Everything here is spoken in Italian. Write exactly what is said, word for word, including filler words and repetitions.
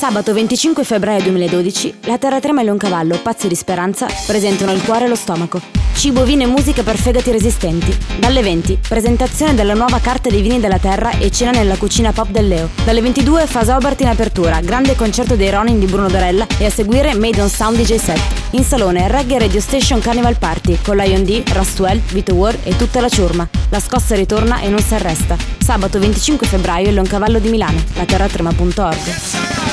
Sabato venticinque febbraio duemiladodici, la Terra Trema e Leoncavallo, Pazzi di Speranza, presentano Il cuore e lo stomaco. Cibo, vino e musica per fegati resistenti. Dalle venti, presentazione della nuova carta dei vini della terra e cena nella cucina pop del Leo. Dalle ventidue, Fasa Obert in apertura, grande concerto dei Ronin di Bruno Dorella e a seguire Made on Sound D J set. In salone, Reggae Radio Station Carnival Party con Lion D, Rustwell, Vito War e tutta la ciurma. La scossa ritorna e non si arresta. Sabato venticinque febbraio il Leoncavallo di Milano, la terra trema punto org.